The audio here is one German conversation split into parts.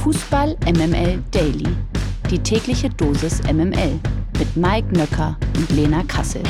Fußball MML Daily. Die tägliche Dosis MML mit Mike Nöcker und Lena Kassel.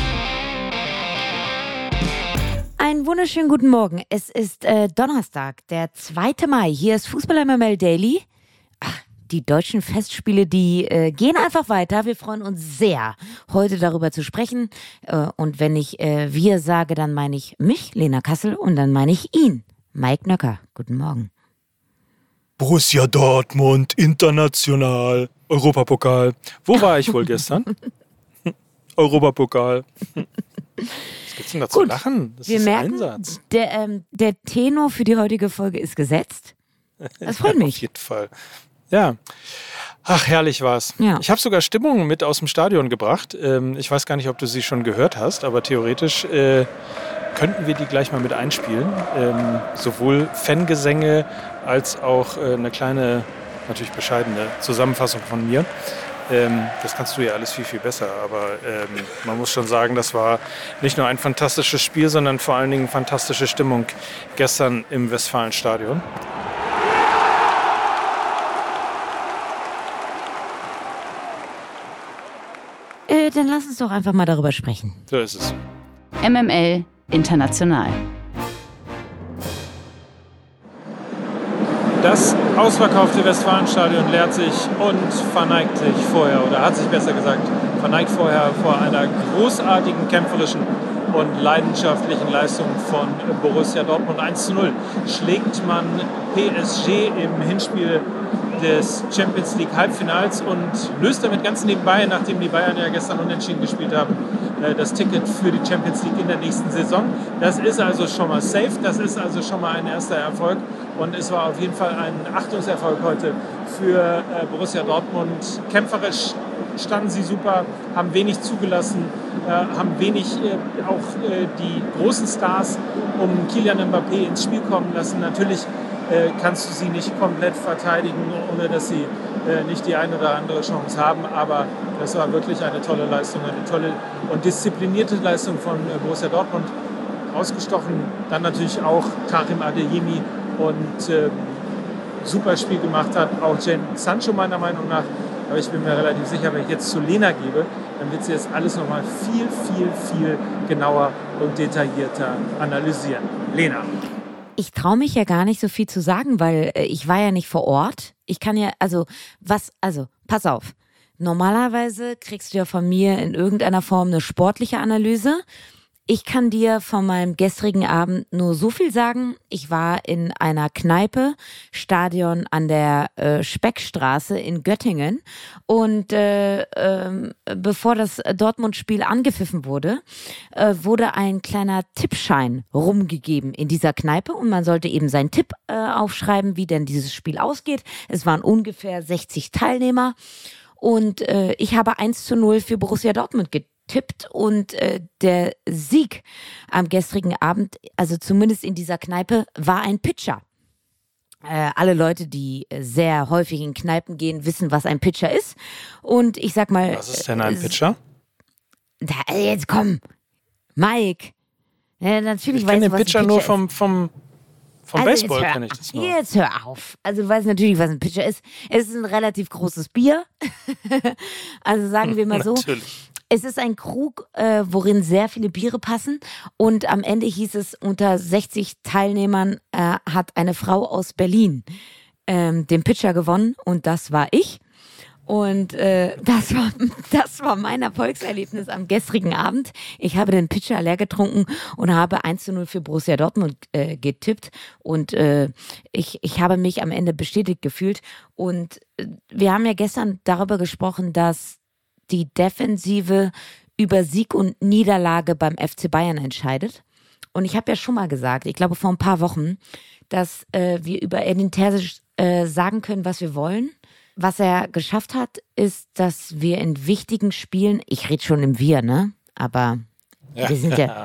Einen wunderschönen guten Morgen. Es ist Donnerstag, der 2. Mai. Hier ist Fußball MML Daily. Die deutschen Festspiele, die gehen einfach weiter. Wir freuen uns sehr, heute darüber zu sprechen. Und wenn ich wir sage, dann meine ich mich, Lena Kassel, und dann meine ich ihn, Mike Nöcker. Guten Morgen. Borussia Dortmund, international, Europapokal. Wo war ich wohl gestern? Europapokal. Was gibt's denn da zu lachen? Das wir ist merken, Einsatz. Der Tenor für die heutige Folge ist gesetzt. Das freut mich. Auf jeden Fall. Ja. Ach, herrlich war's. Ja. Ich habe sogar Stimmungen mit aus dem Stadion gebracht. Ich weiß gar nicht, ob du sie schon gehört hast, aber theoretisch könnten wir die gleich mal mit einspielen. Sowohl Fangesänge als auch eine kleine, natürlich bescheidene Zusammenfassung von mir. Das kannst du ja alles viel, viel besser. Aber man muss schon sagen, das war nicht nur ein fantastisches Spiel, sondern vor allen Dingen fantastische Stimmung gestern im Westfalenstadion. Dann lass uns doch einfach mal darüber sprechen. So ist es. MML International. Das ausverkaufte Westfalenstadion leert sich und verneigt sich vorher, oder hat sich besser gesagt, verneigt vorher vor einer großartigen, kämpferischen und leidenschaftlichen Leistung von Borussia Dortmund. 1:0 schlägt man PSG im Hinspiel des Champions League Halbfinals und löst damit ganz nebenbei, nachdem die Bayern ja gestern unentschieden gespielt haben, das Ticket für die Champions League in der nächsten Saison. Das ist also schon mal safe, das ist also schon mal ein erster Erfolg und es war auf jeden Fall ein Achtungserfolg heute für Borussia Dortmund. Kämpferisch standen sie super, haben wenig zugelassen, haben wenig die großen Stars um Kylian Mbappé ins Spiel kommen lassen. Natürlich kannst du sie nicht komplett verteidigen, ohne dass sie nicht die eine oder andere Chance haben. Aber das war wirklich eine tolle Leistung, eine tolle und disziplinierte Leistung von Borussia Dortmund. Ausgestochen dann natürlich auch Karim Adeyemi und super Spiel gemacht hat. Auch Jadon Sancho meiner Meinung nach. Aber ich bin mir relativ sicher, wenn ich jetzt zu Lena gebe, dann wird sie jetzt alles nochmal viel, viel, viel genauer und detaillierter analysieren. Lena. Ich traue mich ja gar nicht so viel zu sagen, weil ich war ja nicht vor Ort. Ich kann ja, pass auf. Normalerweise kriegst du ja von mir in irgendeiner Form eine sportliche Analyse. Ich kann dir von meinem gestrigen Abend nur so viel sagen. Ich war in einer Kneipe, Stadion an der Speckstraße in Göttingen. Und bevor das Dortmund-Spiel angepfiffen wurde, wurde ein kleiner Tippschein rumgegeben in dieser Kneipe. Und man sollte eben seinen Tipp aufschreiben, wie denn dieses Spiel ausgeht. Es waren ungefähr 60 Teilnehmer. Und ich habe 1:0 für Borussia Dortmund getippt und der Sieg am gestrigen Abend, also zumindest in dieser Kneipe, war ein Pitcher. Alle Leute, die sehr häufig in Kneipen gehen, wissen, was ein Pitcher ist. Und ich sag mal... Was ist denn ein Pitcher? Jetzt komm, Mike. Natürlich ich weiß kenne du, den was Pitcher ein nur Pitcher vom Baseball, kenne ich das nur. Jetzt hör auf. Also du weißt natürlich, was ein Pitcher ist. Es ist ein relativ großes Bier. Also sagen wir mal so. Natürlich. Es ist ein Krug, worin sehr viele Biere passen. Und am Ende hieß es, unter 60 Teilnehmern hat eine Frau aus Berlin den Pitcher gewonnen. Und das war ich. Und das war mein Erfolgserlebnis am gestrigen Abend. Ich habe den Pitcher leer getrunken und habe 1:0 für Borussia Dortmund getippt. Und ich habe mich am Ende bestätigt gefühlt. Und wir haben ja gestern darüber gesprochen, dass die Defensive über Sieg und Niederlage beim FC Bayern entscheidet. Und ich habe ja schon mal gesagt, ich glaube vor ein paar Wochen, dass wir über Edin Terzic sagen können, was wir wollen. Was er geschafft hat, ist, dass wir in wichtigen Spielen, ich rede schon im Wir, ne? Aber wir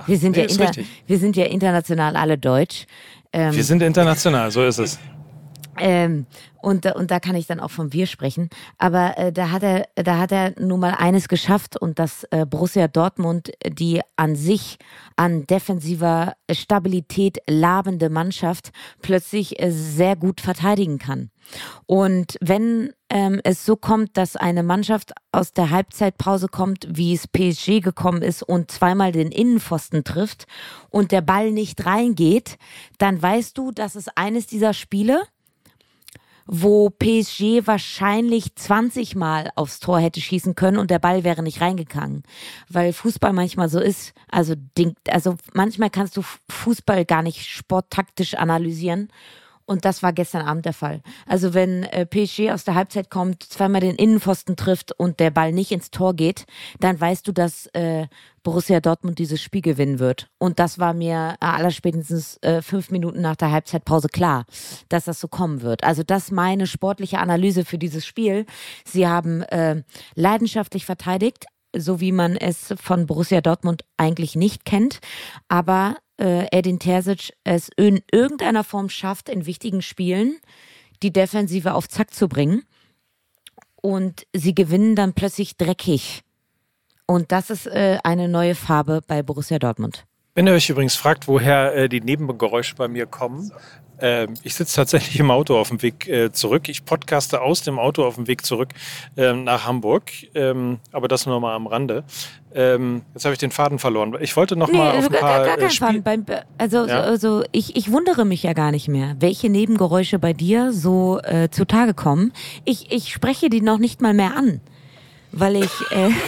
sind ja international alle deutsch. Wir sind international, so ist es. Und da kann ich dann auch von wir sprechen. Aber da hat er nun mal eines geschafft und dass Borussia Dortmund die an sich an defensiver Stabilität labende Mannschaft plötzlich sehr gut verteidigen kann. Und wenn es so kommt, dass eine Mannschaft aus der Halbzeitpause kommt, wie es PSG gekommen ist und zweimal den Innenpfosten trifft und der Ball nicht reingeht, dann weißt du, dass es eines dieser Spiele, wo PSG wahrscheinlich 20 Mal aufs Tor hätte schießen können und der Ball wäre nicht reingegangen. Weil Fußball manchmal so ist, also manchmal kannst du Fußball gar nicht sporttaktisch analysieren. Und das war gestern Abend der Fall. Also wenn PSG aus der Halbzeit kommt, zweimal den Innenpfosten trifft und der Ball nicht ins Tor geht, dann weißt du, dass Borussia Dortmund dieses Spiel gewinnen wird. Und das war mir allerspätestens 5 Minuten nach der Halbzeitpause klar, dass das so kommen wird. Also das ist meine sportliche Analyse für dieses Spiel. Sie haben leidenschaftlich verteidigt, so wie man es von Borussia Dortmund eigentlich nicht kennt, aber Edin Terzic es in irgendeiner Form schafft, in wichtigen Spielen die Defensive auf Zack zu bringen und sie gewinnen dann plötzlich dreckig. Und das ist eine neue Farbe bei Borussia Dortmund. Wenn ihr euch übrigens fragt, woher die Nebengeräusche bei mir kommen, ich sitze tatsächlich im Auto auf dem Weg zurück. Ich podcaste aus dem Auto auf dem Weg zurück nach Hamburg, aber das nur mal am Rande. Jetzt habe ich den Faden verloren. Ich wollte noch mal auf ein paar gar kein Faden. Also ich wundere mich ja gar nicht mehr, welche Nebengeräusche bei dir so zutage kommen. Ich spreche die noch nicht mal mehr an, weil ich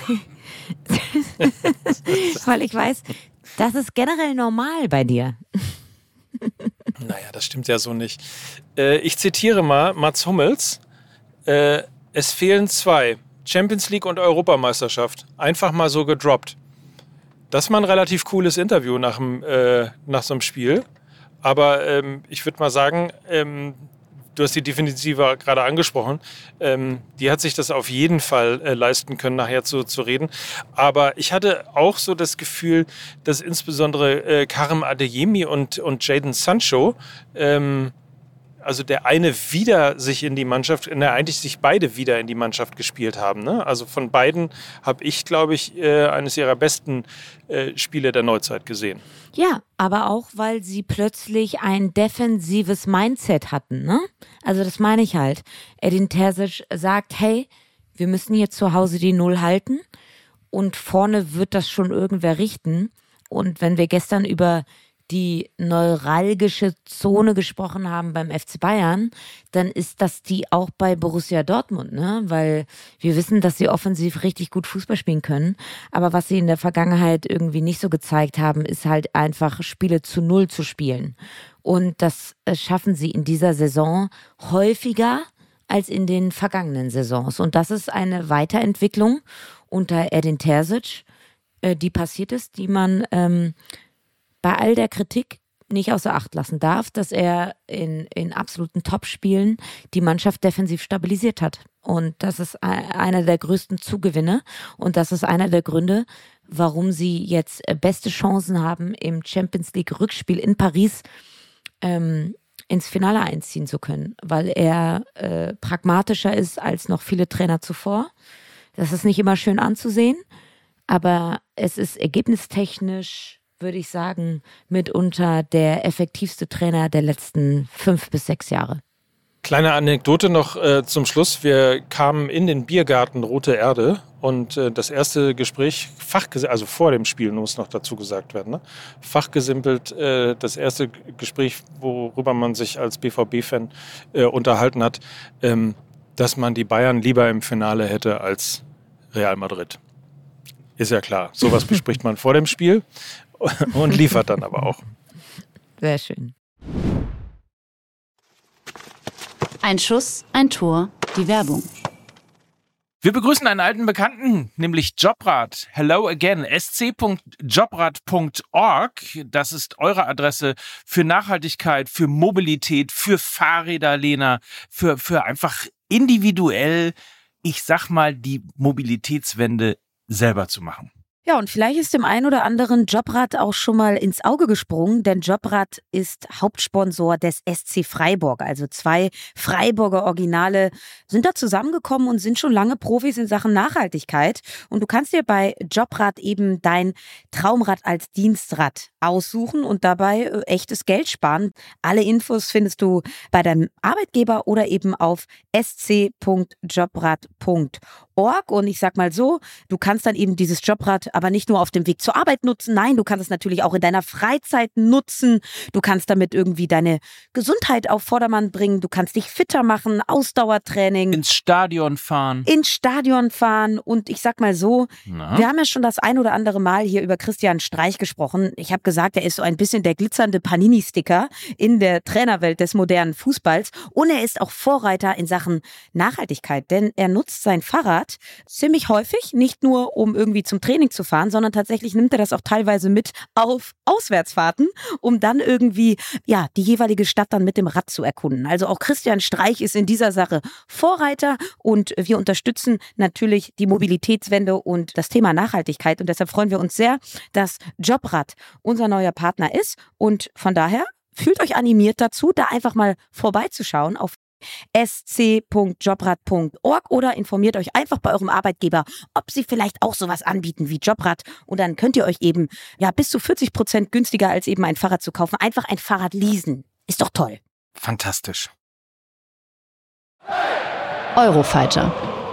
weil ich weiß, das ist generell normal bei dir. Naja, das stimmt ja so nicht. Ich zitiere mal Mats Hummels. Es fehlen 2. Champions League und Europameisterschaft. Einfach mal so gedroppt. Das war ein relativ cooles Interview nach so einem Spiel. Aber ich würde mal sagen, du hast die Defensive gerade angesprochen, die hat sich das auf jeden Fall leisten können, nachher zu reden. Aber ich hatte auch so das Gefühl, dass insbesondere Karim Adeyemi und Jadon Sancho, also der eine wieder sich in die Mannschaft, eigentlich sich beide wieder in die Mannschaft gespielt haben. Ne? Also von beiden habe ich, glaube ich, eines ihrer besten Spiele der Neuzeit gesehen. Ja, aber auch, weil sie plötzlich ein defensives Mindset hatten. Ne? Also das meine ich halt. Edin Terzic sagt, hey, wir müssen hier zu Hause die 0 halten und vorne wird das schon irgendwer richten. Und wenn wir gestern über die neuralgische Zone gesprochen haben beim FC Bayern, dann ist das die auch bei Borussia Dortmund, ne? Weil wir wissen, dass sie offensiv richtig gut Fußball spielen können, aber was sie in der Vergangenheit irgendwie nicht so gezeigt haben, ist halt einfach Spiele zu 0 zu spielen. Und das schaffen sie in dieser Saison häufiger als in den vergangenen Saisons. Und das ist eine Weiterentwicklung unter Edin Terzic, die passiert ist, die man bei all der Kritik nicht außer Acht lassen darf, dass er in absoluten Top-Spielen die Mannschaft defensiv stabilisiert hat. Und das ist einer der größten Zugewinne. Und das ist einer der Gründe, warum sie jetzt beste Chancen haben, im Champions-League-Rückspiel in Paris ins Finale einziehen zu können. Weil er pragmatischer ist als noch viele Trainer zuvor. Das ist nicht immer schön anzusehen, aber es ist ergebnistechnisch, würde ich sagen, mitunter der effektivste Trainer der letzten 5 bis 6 Jahre. Kleine Anekdote noch zum Schluss. Wir kamen in den Biergarten Rote Erde und das erste Gespräch, also vor dem Spiel muss noch dazu gesagt werden, ne? Fachgesimpelt, das erste Gespräch, worüber man sich als BVB-Fan unterhalten hat, dass man die Bayern lieber im Finale hätte als Real Madrid. Ist ja klar, sowas bespricht man vor dem Spiel und liefert dann aber auch. Sehr schön. Ein Schuss, ein Tor, die Werbung. Wir begrüßen einen alten Bekannten, nämlich Jobrad. Hello again, sc.jobrad.org. Das ist eure Adresse für Nachhaltigkeit, für Mobilität, für Fahrräder, Lena, für einfach individuell, ich sag mal, die Mobilitätswende selber zu machen. Ja, und vielleicht ist dem einen oder anderen Jobrad auch schon mal ins Auge gesprungen, denn Jobrad ist Hauptsponsor des SC Freiburg. Also 2 Freiburger Originale sind da zusammengekommen und sind schon lange Profis in Sachen Nachhaltigkeit. Und du kannst dir bei Jobrad eben dein Traumrad als Dienstrad aussuchen und dabei echtes Geld sparen. Alle Infos findest du bei deinem Arbeitgeber oder eben auf sc.jobrad.org. Und ich sag mal so, du kannst dann eben dieses Jobrad aber nicht nur auf dem Weg zur Arbeit nutzen. Nein, du kannst es natürlich auch in deiner Freizeit nutzen. Du kannst damit irgendwie deine Gesundheit auf Vordermann bringen. Du kannst dich fitter machen, Ausdauertraining. Ins Stadion fahren. Und ich sag mal so, wir haben ja schon das ein oder andere Mal hier über Christian Streich gesprochen. Ich habe gesagt, er ist so ein bisschen der glitzernde Panini-Sticker in der Trainerwelt des modernen Fußballs. Und er ist auch Vorreiter in Sachen Nachhaltigkeit, denn er nutzt sein Fahrrad ziemlich häufig, nicht nur um irgendwie zum Training zu fahren, sondern tatsächlich nimmt er das auch teilweise mit auf Auswärtsfahrten, um dann irgendwie die jeweilige Stadt dann mit dem Rad zu erkunden. Also auch Christian Streich ist in dieser Sache Vorreiter und wir unterstützen natürlich die Mobilitätswende und das Thema Nachhaltigkeit und deshalb freuen wir uns sehr, dass Jobrad unser neuer Partner ist und von daher fühlt euch animiert dazu, da einfach mal vorbeizuschauen auf sc.jobrad.org oder informiert euch einfach bei eurem Arbeitgeber, ob sie vielleicht auch sowas anbieten wie Jobrad und dann könnt ihr euch eben bis zu 40% günstiger als eben ein Fahrrad zu kaufen, einfach ein Fahrrad leasen. Ist doch toll. Fantastisch. Eurofighter.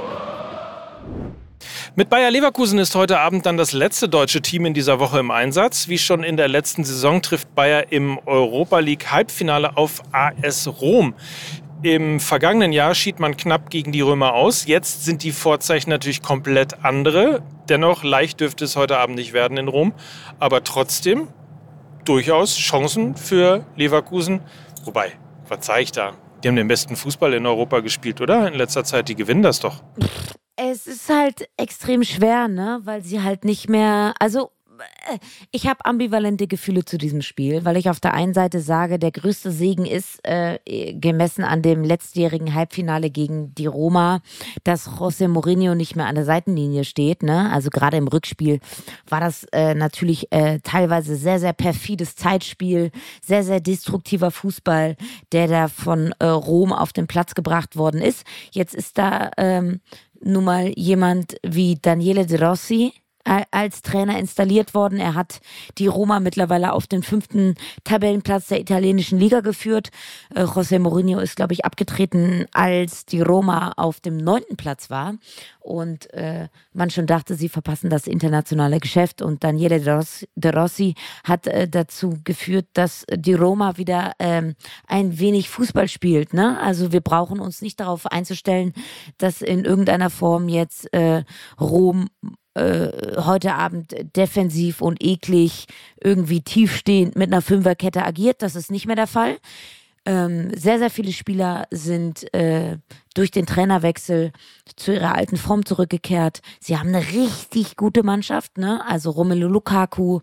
Mit Bayer Leverkusen ist heute Abend dann das letzte deutsche Team in dieser Woche im Einsatz. Wie schon in der letzten Saison trifft Bayer im Europa League Halbfinale auf AS Rom. Im vergangenen Jahr schied man knapp gegen die Römer aus. Jetzt sind die Vorzeichen natürlich komplett andere. Dennoch, leicht dürfte es heute Abend nicht werden in Rom. Aber trotzdem durchaus Chancen für Leverkusen. Wobei, was sage ich da? Die haben den besten Fußball in Europa gespielt, oder? In letzter Zeit, die gewinnen das doch. Es ist halt extrem schwer, ne? Weil sie halt nicht mehr, ich habe ambivalente Gefühle zu diesem Spiel, weil ich auf der einen Seite sage, der größte Segen ist, gemessen an dem letztjährigen Halbfinale gegen die Roma, dass José Mourinho nicht mehr an der Seitenlinie steht, ne? Also gerade im Rückspiel war das natürlich teilweise sehr, sehr perfides Zeitspiel, sehr, sehr destruktiver Fußball, der da von Rom auf den Platz gebracht worden ist. Jetzt ist da nun mal jemand wie Daniele De Rossi als Trainer installiert worden. Er hat die Roma mittlerweile auf den 5. Tabellenplatz der italienischen Liga geführt. José Mourinho ist, glaube ich, abgetreten, als die Roma auf dem 9. Platz war. Und man schon dachte, sie verpassen das internationale Geschäft. Und Daniele De Rossi hat dazu geführt, dass die Roma wieder ein wenig Fußball spielt. Ne? Also wir brauchen uns nicht darauf einzustellen, dass in irgendeiner Form jetzt Rom heute Abend defensiv und eklig, irgendwie tiefstehend mit einer Fünferkette agiert. Das ist nicht mehr der Fall. Sehr, sehr viele Spieler sind durch den Trainerwechsel zu ihrer alten Form zurückgekehrt. Sie haben eine richtig gute Mannschaft, ne? Also Romelu Lukaku,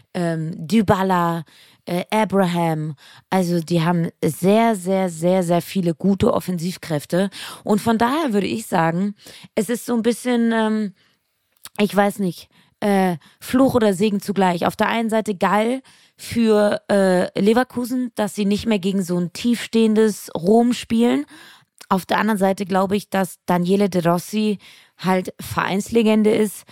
Dybala, Abraham. Also die haben sehr, sehr, sehr, sehr viele gute Offensivkräfte. Und von daher würde ich sagen, es ist so ein bisschen ich weiß nicht, Fluch oder Segen zugleich. Auf der einen Seite geil für Leverkusen, dass sie nicht mehr gegen so ein tiefstehendes Rom spielen. Auf der anderen Seite glaube ich, dass Daniele De Rossi halt Vereinslegende ist,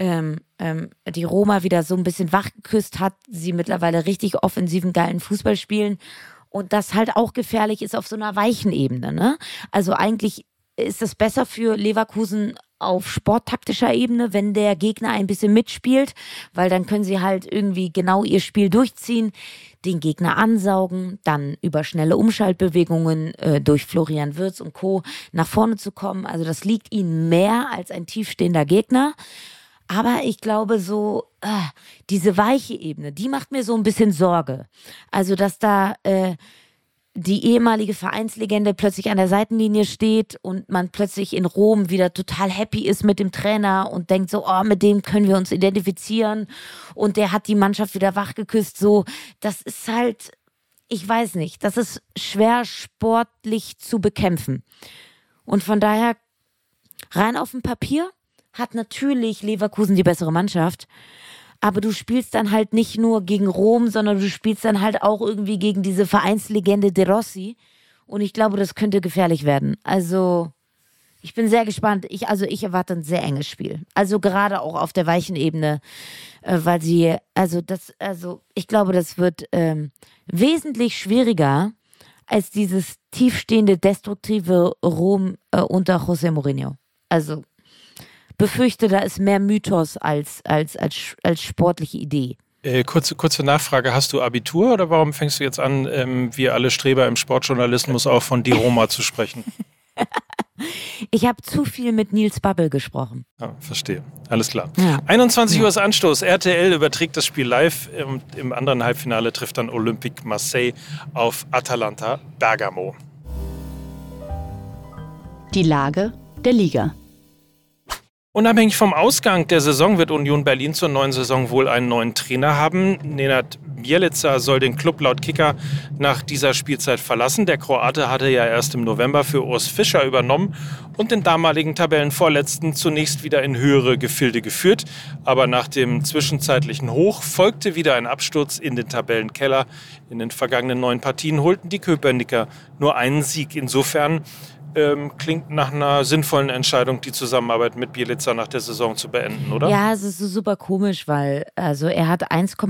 die Roma wieder so ein bisschen wachgeküsst hat, sie mittlerweile richtig offensiven, geilen Fußball spielen und das halt auch gefährlich ist auf so einer weichen Ebene, ne? Also eigentlich ist es besser für Leverkusen auf sporttaktischer Ebene, wenn der Gegner ein bisschen mitspielt, weil dann können sie halt irgendwie genau ihr Spiel durchziehen, den Gegner ansaugen, dann über schnelle Umschaltbewegungen durch Florian Wirtz und Co. nach vorne zu kommen. Also das liegt ihnen mehr als ein tiefstehender Gegner. Aber ich glaube so, diese weiche Ebene, die macht mir so ein bisschen Sorge. Also dass da die ehemalige Vereinslegende plötzlich an der Seitenlinie steht und man plötzlich in Rom wieder total happy ist mit dem Trainer und denkt so, oh, mit dem können wir uns identifizieren und der hat die Mannschaft wieder wachgeküsst. So, das ist halt, ich weiß nicht, das ist schwer sportlich zu bekämpfen. Und von daher rein auf dem Papier hat natürlich Leverkusen die bessere Mannschaft. Aber du spielst dann halt nicht nur gegen Rom, sondern du spielst dann halt auch irgendwie gegen diese Vereinslegende De Rossi. Und ich glaube, das könnte gefährlich werden. Also, ich bin sehr gespannt. Ich erwarte ein sehr enges Spiel. Also gerade auch auf der weichen Ebene, weil ich glaube, das wird wesentlich schwieriger als dieses tiefstehende, destruktive Rom unter José Mourinho. Also, befürchte, da ist mehr Mythos als sportliche Idee. Kurze Nachfrage, hast du Abitur oder warum fängst du jetzt an, wie alle Streber im Sportjournalismus auch von Die Roma zu sprechen? Ich habe zu viel mit Nils Babbel gesprochen. Ja, verstehe. Alles klar. Ja. 21 Uhr ist Anstoß. RTL überträgt das Spiel live. Im anderen Halbfinale trifft dann Olympique Marseille auf Atalanta Bergamo. Die Lage der Liga. Unabhängig vom Ausgang der Saison wird Union Berlin zur neuen Saison wohl einen neuen Trainer haben. Nenad Bjelica soll den Klub laut Kicker nach dieser Spielzeit verlassen. Der Kroate hatte ja erst im November für Urs Fischer übernommen und den damaligen Tabellenvorletzten zunächst wieder in höhere Gefilde geführt. Aber nach dem zwischenzeitlichen Hoch folgte wieder ein Absturz in den Tabellenkeller. In den vergangenen 9 Partien holten die Köpenicker nur einen Sieg. Insofern klingt nach einer sinnvollen Entscheidung, die Zusammenarbeit mit Bjelica nach der Saison zu beenden, oder? Ja, es ist so super komisch, weil er hat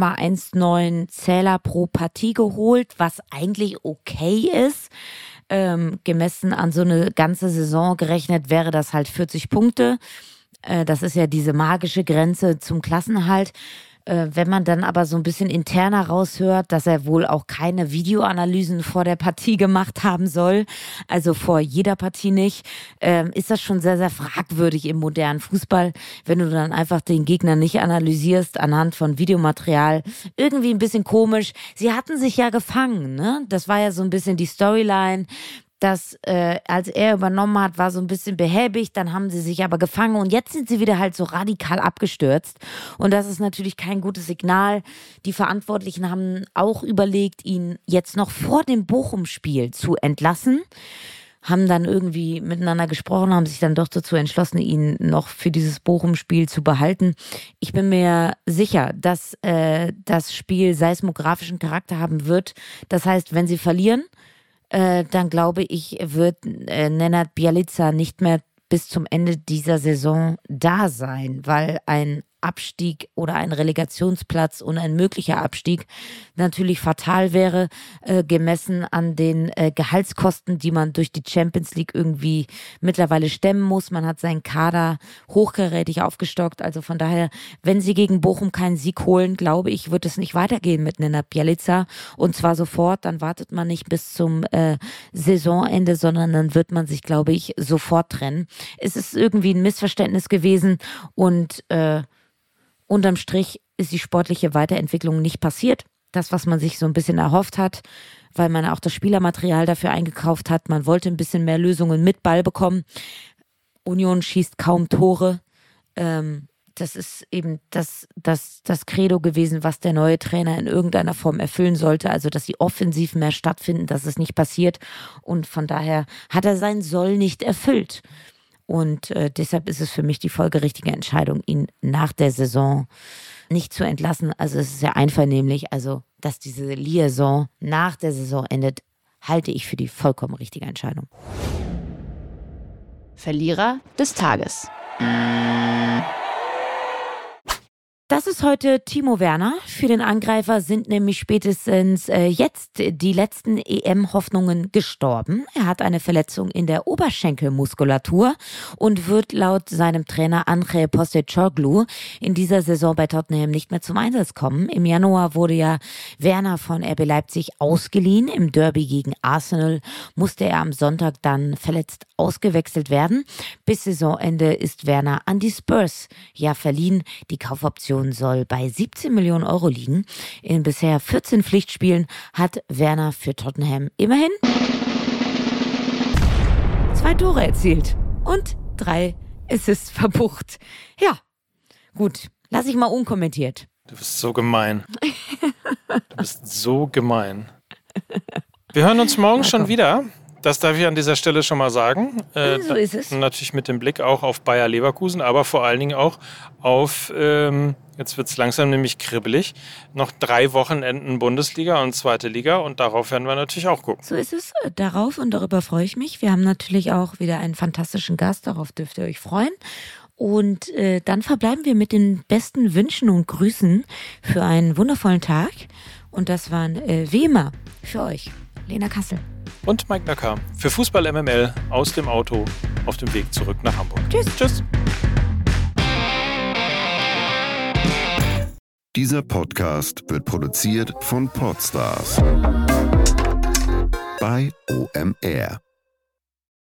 1,19 Zähler pro Partie geholt, was eigentlich okay ist. Gemessen an so eine ganze Saison gerechnet wäre das halt 40 Punkte. Das ist ja diese magische Grenze zum Klassenerhalt. Wenn man dann aber so ein bisschen interner raushört, dass er wohl auch keine Videoanalysen vor der Partie gemacht haben soll, also vor jeder Partie nicht, ist das schon sehr, sehr fragwürdig im modernen Fußball, wenn du dann einfach den Gegner nicht analysierst anhand von Videomaterial. Irgendwie ein bisschen komisch. Sie hatten sich ja gefangen, ne? Das war ja so ein bisschen die Storyline. Dass als er übernommen hat, war so ein bisschen behäbig, dann haben sie sich aber gefangen und jetzt sind sie wieder halt so radikal abgestürzt und das ist natürlich kein gutes Signal. Die Verantwortlichen haben auch überlegt, ihn jetzt noch vor dem Bochum-Spiel zu entlassen, haben dann irgendwie miteinander gesprochen, haben sich dann doch dazu entschlossen, ihn noch für dieses Bochum-Spiel zu behalten. Ich bin mir sicher, dass das Spiel seismografischen Charakter haben wird. Das heißt, wenn sie verlieren, dann glaube ich, wird Nenad Bjelica nicht mehr bis zum Ende dieser Saison da sein, weil ein Abstieg oder ein Relegationsplatz und ein möglicher Abstieg natürlich fatal wäre, gemessen an den Gehaltskosten, die man durch die Champions League irgendwie mittlerweile stemmen muss. Man hat seinen Kader hochkarätig aufgestockt. Also von daher, wenn sie gegen Bochum keinen Sieg holen, glaube ich, wird es nicht weitergehen mit Nenad Bjelica. Und zwar sofort, dann wartet man nicht bis zum Saisonende, sondern dann wird man sich, glaube ich, sofort trennen. Es ist irgendwie ein Missverständnis gewesen und unterm Strich ist die sportliche Weiterentwicklung nicht passiert. Das, was man sich so ein bisschen erhofft hat, weil man auch das Spielermaterial dafür eingekauft hat. Man wollte ein bisschen mehr Lösungen mit Ball bekommen. Union schießt kaum Tore. Das ist eben das Credo gewesen, was der neue Trainer in irgendeiner Form erfüllen sollte. Also, dass die offensiv mehr stattfinden, dass es nicht passiert. Und von daher hat er sein Soll nicht erfüllt. Und deshalb ist es für mich die folgerichtige Entscheidung, ihn nach der Saison nicht zu entlassen. Also es ist ja einvernehmlich, also dass diese Liaison nach der Saison endet, halte ich für die vollkommen richtige Entscheidung. Verlierer des Tages. Das ist heute Timo Werner. Für den Angreifer sind nämlich spätestens jetzt die letzten EM-Hoffnungen gestorben. Er hat eine Verletzung in der Oberschenkelmuskulatur und wird laut seinem Trainer Ange Postecoglou in dieser Saison bei Tottenham nicht mehr zum Einsatz kommen. Im Januar wurde ja Werner von RB Leipzig ausgeliehen. Im Derby gegen Arsenal musste er am Sonntag dann verletzt ausgewechselt werden. Bis Saisonende ist Werner an die Spurs verliehen. Die Kaufoption soll bei 17 Millionen Euro liegen. In bisher 14 Pflichtspielen hat Werner für Tottenham immerhin 2 Tore erzielt und 3 Assists verbucht. Ja, gut, lass ich mal unkommentiert. Du bist so gemein. Du bist so gemein. Wir hören uns morgen schon wieder. Das darf ich an dieser Stelle schon mal sagen. So ist es. Natürlich mit dem Blick auch auf Bayer Leverkusen, aber vor allen Dingen auch auf, jetzt wird es langsam nämlich kribbelig, noch 3 Wochenenden Bundesliga und 2. Liga und darauf werden wir natürlich auch gucken. So ist es. Darauf und darüber freue ich mich. Wir haben natürlich auch wieder einen fantastischen Gast, darauf dürft ihr euch freuen. Und dann verbleiben wir mit den besten Wünschen und Grüßen für einen wundervollen Tag. Und das waren wie immer für euch Lena Kassel. Und Mike Nöcker für Fußball MML aus dem Auto auf dem Weg zurück nach Hamburg. Tschüss. Tschüss. Dieser Podcast wird produziert von Podstars bei OMR.